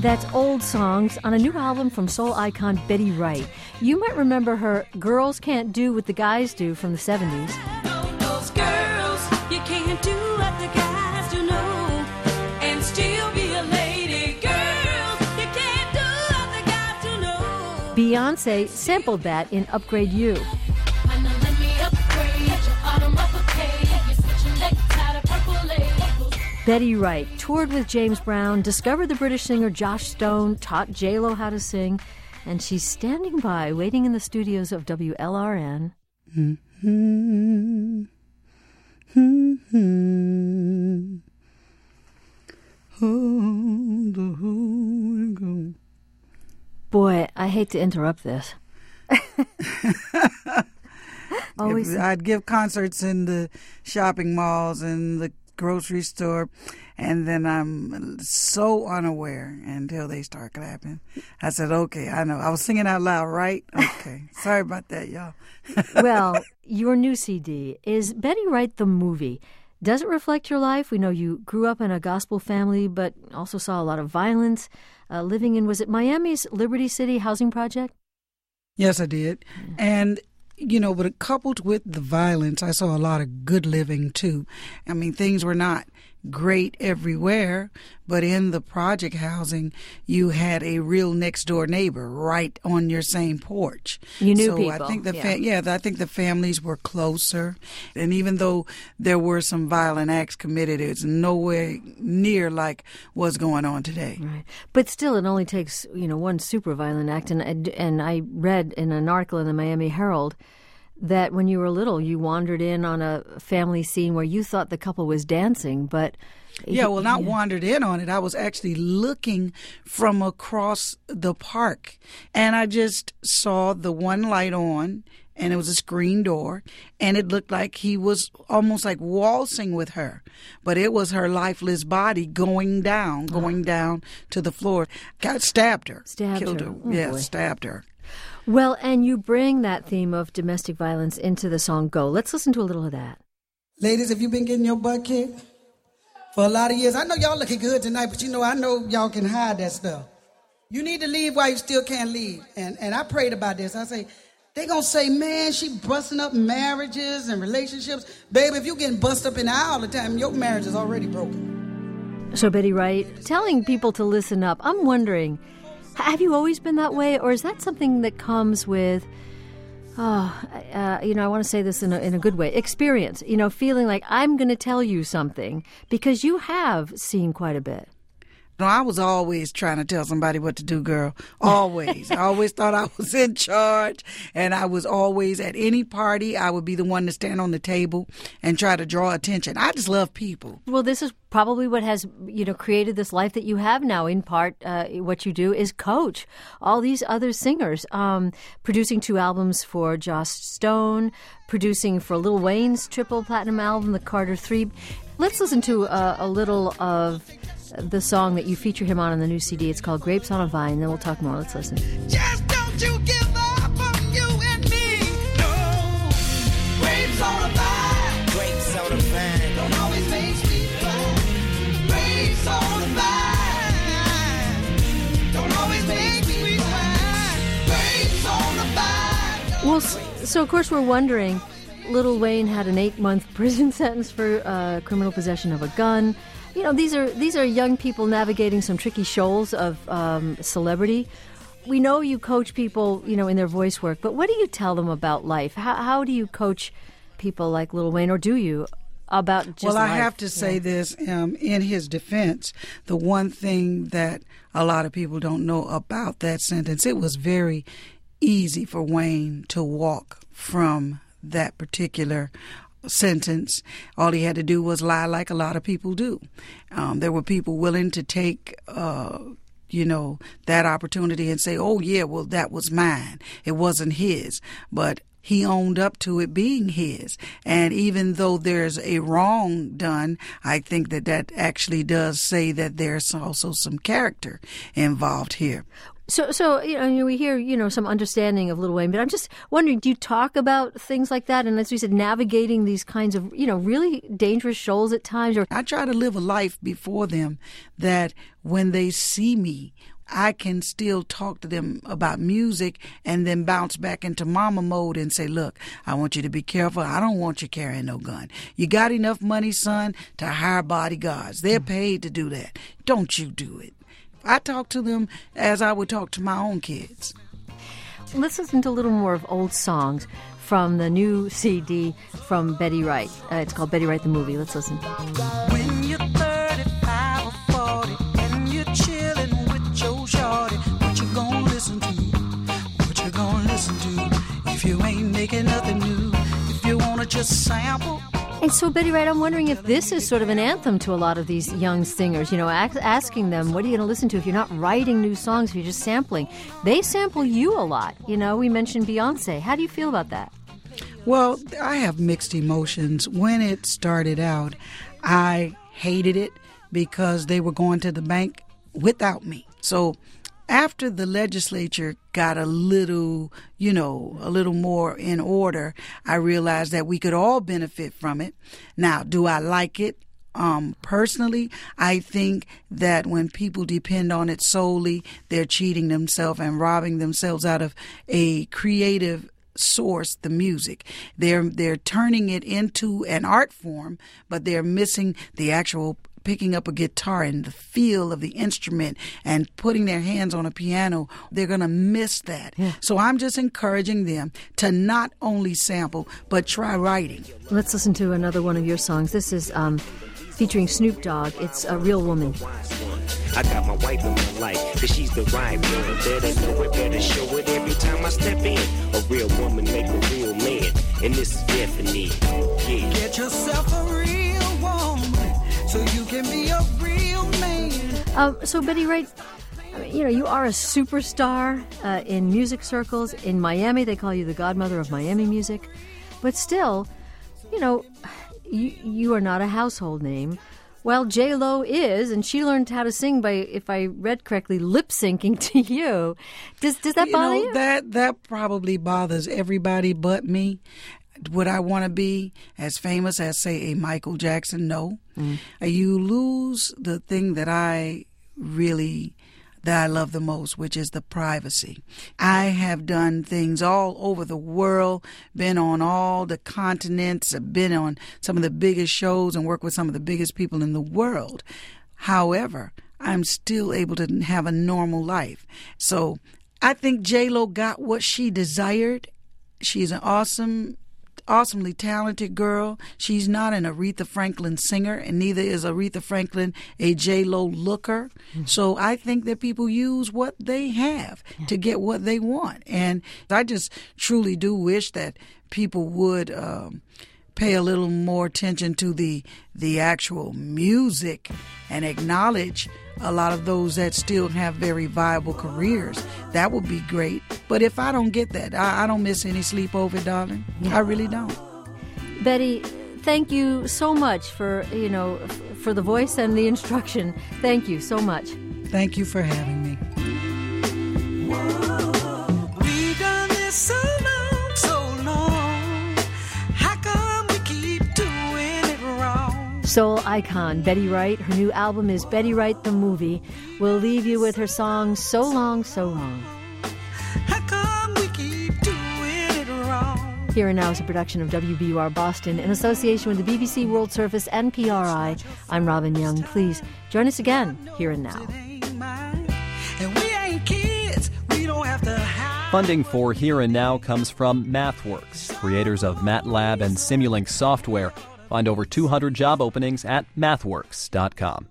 That's Old Songs on a new album from soul icon Betty Wright. You might remember her Girls Can't Do What the Guys Do from the 70s. Those girls, you can't do what the guys do, no, and still be a lady. Girls, you can't do what the guys do, no. Beyonce sampled that in Upgrade You. Let me upgrade your autumn uppercase. You switch your necktie to purple labels. Betty Wright toured with James Brown, discovered the British singer Josh Stone, taught J-Lo how to sing, and she's standing by, waiting in the studios of WLRN. Boy, I hate to interrupt this. I'd give concerts in the shopping malls and the grocery store, and then I'm so unaware until they start clapping. I said, okay, I know. I was singing out loud, right? Okay. Sorry about that, y'all. Well, your new CD is Betty Wright the Movie. Does it reflect your life? We know you grew up in a gospel family, but also saw a lot of violence living in, was it Miami's Liberty City housing project? Yes, I did. And but coupled with the violence, I saw a lot of good living, too. I mean, things were not great everywhere, but in the project housing, you had a real next-door neighbor right on your same porch. You knew so people. I think I think the families were closer. And even though there were some violent acts committed, it's nowhere near like what's going on today. Right. But still, it only takes, one super violent act. And I read in an article in the Miami Herald that when you were little, you wandered in on a family scene where you thought the couple was dancing, but... wandered in on it. I was actually looking from across the park, and I just saw the one light on, and it was a screen door, and it looked like he was almost like waltzing with her, but it was her lifeless body going down to the floor. Stabbed her. Killed her. Oh, stabbed her. Well, and you bring that theme of domestic violence into the song Go. Let's listen to a little of that. Ladies, if you've been getting your butt kicked for a lot of years, I know y'all looking good tonight, but I know y'all can hide that stuff. You need to leave while you still can't leave. And I prayed about this. I say, they gonna say, man, she busting up marriages and relationships. Baby, if you getting busted up in the eye all the time, your marriage is already broken. So Betty Wright, telling people to listen up, I'm wondering, have you always been that way, or is that something that comes with, I want to say this in a good way, experience, feeling like I'm going to tell you something, because you have seen quite a bit. No, I was always trying to tell somebody what to do, girl. Always. I always thought I was in charge, and I was always at any party, I would be the one to stand on the table and try to draw attention. I just love people. Well, this is probably what has, created this life that you have now. In part, what you do is coach all these other singers, producing 2 albums for Josh Stone, producing for Lil Wayne's triple platinum album, The Carter 3. Let's listen to a little of the song that you feature him on the new CD. It's called Grapes on a Vine. Then we'll talk more. Let's listen. Just don't you give up on you and me. No. Grapes on a vine. Grapes on a vine. Don't always make me cry. Grapes on a vine. Don't always make me cry. Grapes on a vine. Well, so of course we're wondering, Lil Wayne had an 8-month prison sentence for criminal possession of a gun. These are young people navigating some tricky shoals of celebrity. We know you coach people, in their voice work, but what do you tell them about life? How do you coach people like Lil Wayne, or do you, about just life? Well, I have to say this, in his defense, the one thing that a lot of people don't know about that sentence, it was very easy for Wayne to walk from that particular sentence. All he had to do was lie, like a lot of people do. There were people willing to take that opportunity and say, oh yeah, well, that was mine, it wasn't his. But he owned up to it being his. And even though there's a wrong done, I think that actually does say that there's also some character involved here. So we hear, some understanding of Lil Wayne, but I'm just wondering, do you talk about things like that? And as you said, navigating these kinds of, really dangerous shoals at times? Or I try to live a life before them that when they see me I can still talk to them about music and then bounce back into mama mode and say, look, I want you to be careful. I don't want you carrying no gun. You got enough money, son, to hire bodyguards. They're paid to do that. Don't you do it. I talk to them as I would talk to my own kids. Let's listen to a little more of old songs from the new CD from Betty Wright. It's called Betty Wright the Movie. Let's listen. When you're 35 or 40 and you're chilling with your shorty, what you gonna listen to? What you gonna listen to? If you ain't making nothing new, if you wanna just sample. And so, Betty Wright, I'm wondering if this is sort of an anthem to a lot of these young singers, you know, asking them, what are you going to listen to if you're not writing new songs, if you're just sampling? They sample you a lot. You know, we mentioned Beyonce. How do you feel about that? Well, I have mixed emotions. When it started out, I hated it because they were going to the bank without me. So after the legislature got a little more in order, I realized that we could all benefit from it. Now, do I like it? Personally, I think that when people depend on it solely, they're cheating themselves and robbing themselves out of a creative source, the music. They're turning it into an art form, but they're missing the actual picking up a guitar and the feel of the instrument and putting their hands on a piano. They're going to miss that. Yeah. So I'm just encouraging them to not only sample, but try writing. Let's listen to another one of your songs. This is featuring Snoop Dogg. It's A Real Woman. I got my wife in my life, cause she's the right one. Better know it, better show it every time I step in. A real woman make a real man, and this is definite. Yeah. Get yourself a real woman, so you can be a real man. So, Betty Wright, you know, you are a superstar in music circles. In Miami, they call you the godmother of Miami music. But still, you know, you are not a household name. Well, J-Lo is, and she learned how to sing by, if I read correctly, lip-syncing to you. Does that bother you? That probably bothers everybody but me. Would I want to be as famous as, say, a Michael Jackson? No. You lose the thing that I love the most, which is the privacy. I have done things all over the world, been on all the continents, been on some of the biggest shows and worked with some of the biggest people in the world. However, I'm still able to have a normal life. So I think J-Lo got what she desired. She's an awesomely talented girl. She's not an Aretha Franklin singer, and neither is Aretha Franklin a J-Lo looker. So I think that people use what they have to get what they want. And I just truly do wish that people would pay a little more attention to the actual music and acknowledge a lot of those that still have very viable careers. That would be great. But if I don't get that, I don't miss any sleep over, darling. I really don't. Betty, thank you so much for the voice and the instruction. Thank you so much. Thank you for having me. We've done this so long. How come we keep doing it wrong? Soul icon Betty Wright. Her new album is Betty Wright the Movie. We'll leave you with her song So Long, So Long. How come we keep doing it wrong? Here and Now is a production of WBUR Boston in association with the BBC World Service and PRI. I'm Robin Young. Please join us again, Here and Now. And we ain't kids. We don't have to hide. Funding for Here and Now comes from MathWorks, creators of MATLAB and Simulink software. Find over 200 job openings at mathworks.com.